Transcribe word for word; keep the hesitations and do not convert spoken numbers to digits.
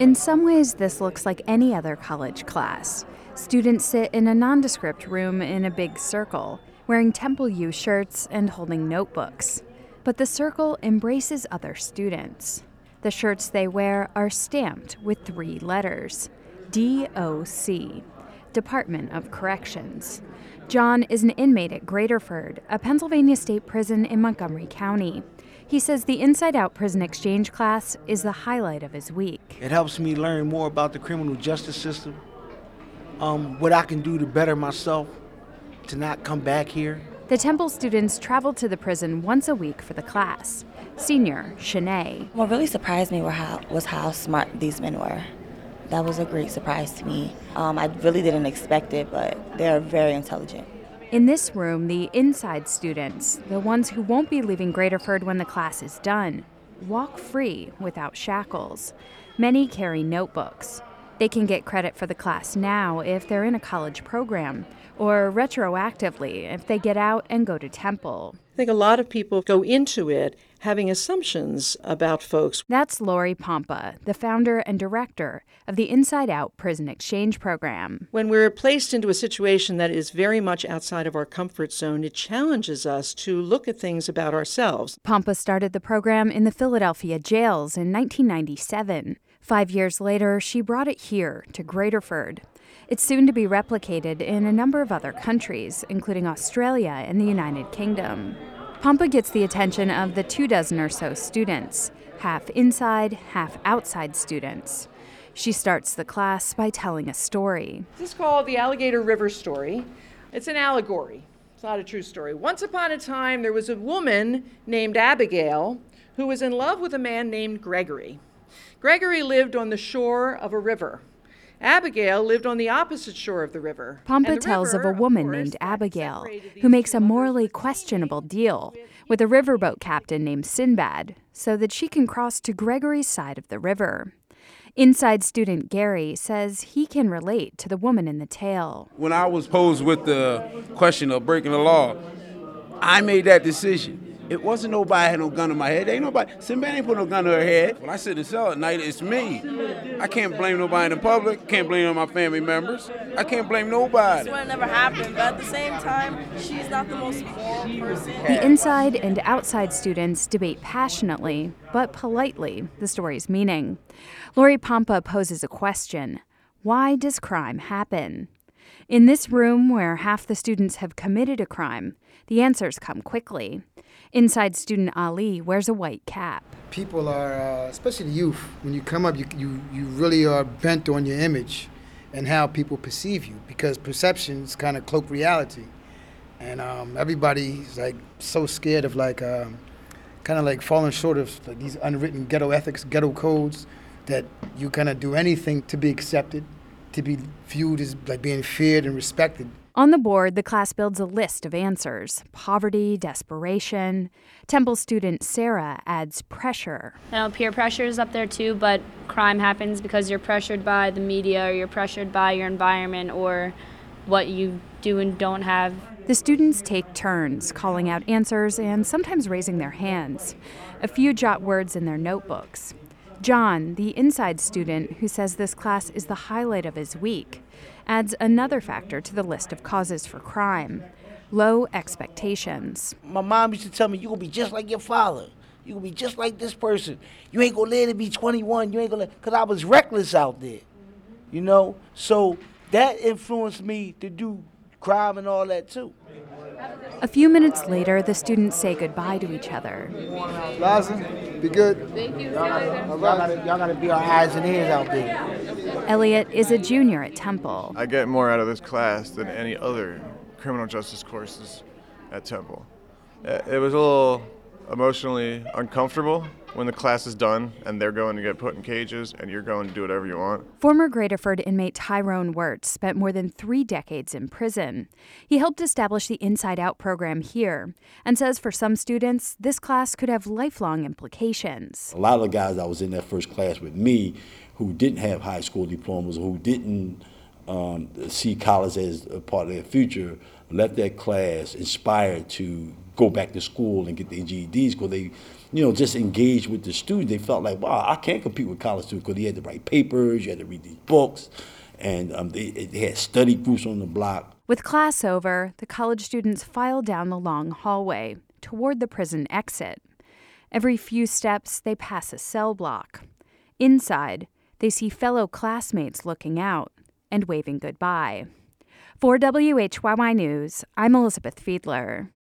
In some ways, this looks like any other college class. Students sit in a nondescript room in a big circle, wearing Temple U shirts and holding notebooks. But the circle embraces other students. The shirts they wear are stamped with three letters: D O C, Department of Corrections. John is an inmate at Graterford, a Pennsylvania state prison in Montgomery County. He says the Inside Out Prison Exchange class is the highlight of his week. It helps me learn more about the criminal justice system, um, what I can do to better myself, to not come back here. The Temple students travel to the prison once a week for the class. Senior Shanae. What really surprised me were how, was how smart these men were. That was a great surprise to me. Um, I really didn't expect it, but they're very intelligent. In this room, the inside students, the ones who won't be leaving Graterford when the class is done, walk free without shackles. Many carry notebooks. They can get credit for the class now if they're in a college program, or retroactively if they get out and go to Temple. I think a lot of people go into it having assumptions about folks. That's Lori Pompa, the founder and director of the Inside Out Prison Exchange Program. When we're placed into a situation that is very much outside of our comfort zone, it challenges us to look at things about ourselves. Pompa started the program in the Philadelphia jails in nineteen ninety-seven. Five years later, she brought it here to Graterford. It's soon to be replicated in a number of other countries, including Australia and the United Kingdom. Pompa gets the attention of the two dozen or so students, half inside, half outside students. She starts the class by telling a story. This is called the Alligator River Story. It's an allegory. It's not a true story. Once upon a time, there was a woman named Abigail who was in love with a man named Gregory. Gregory lived on the shore of a river. Abigail lived on the opposite shore of the river. Pompa tells of a woman named Abigail who makes a morally questionable deal with a riverboat captain named Sinbad so that she can cross to Gregory's side of the river. Inside student Gary says he can relate to the woman in the tale. When I was posed with the question of breaking the law, I made that decision. It wasn't nobody had no gun in my head. Ain't nobody, Sinbad ain't put no gun to her head. When I sit in the cell at night, it's me. I can't blame nobody in the public. Can't blame on my family members. I can't blame nobody. This would never happen, but at the same time, she's not the most moral person. The inside and outside students debate passionately, but politely, the story's meaning. Lori Pompa poses a question. Why does crime happen? In this room, where half the students have committed a crime, the answers come quickly. Inside student Ali wears a white cap. People are, uh, especially the youth, when you come up, you, you, you really are bent on your image and how people perceive you, because perceptions kind of cloak reality. And um, everybody's like so scared of like, um, kind of like falling short of like, these unwritten ghetto ethics, ghetto codes, that you kind of do anything to be accepted, to be viewed as like being feared and respected. On the board, the class builds a list of answers: poverty, desperation. Temple student Sarah adds pressure. I know peer pressure is up there too, but crime happens because you're pressured by the media, or you're pressured by your environment, or what you do and don't have. The students take turns calling out answers and sometimes raising their hands. A few jot words in their notebooks. John, the inside student who says this class is the highlight of his week, adds another factor to the list of causes for crime: low expectations. My mom used to tell me, you're going to be just like your father. You're going to be just like this person. You ain't going to live to be twenty-one. You ain't going to, because I was reckless out there, you know? So that influenced me to do crime and all that, too. A few minutes later, the students say goodbye to each other. Liza, be good. Thank you. Y'all gotta, y'all gotta be our eyes and ears out there. Elliot is a junior at Temple. I get more out of this class than any other criminal justice courses at Temple. It was a little emotionally uncomfortable when the class is done and they're going to get put in cages and you're going to do whatever you want. Former Graterford inmate Tyrone Wirtz spent more than three decades in prison. He helped establish the Inside Out program here and says for some students, this class could have lifelong implications. A lot of the guys that was in that first class with me who didn't have high school diplomas, who didn't um, see college as a part of their future, left that class inspired to go back to school and get their G E Ds because they, you know, just engaged with the students. They felt like, wow, I can't compete with college students because they had to write papers, you had to read these books, and um, they, they had study groups on the block. With class over, the college students filed down the long hallway toward the prison exit. Every few steps, they pass a cell block. Inside, they see fellow classmates looking out and waving goodbye. For W H Y Y News, I'm Elizabeth Fiedler.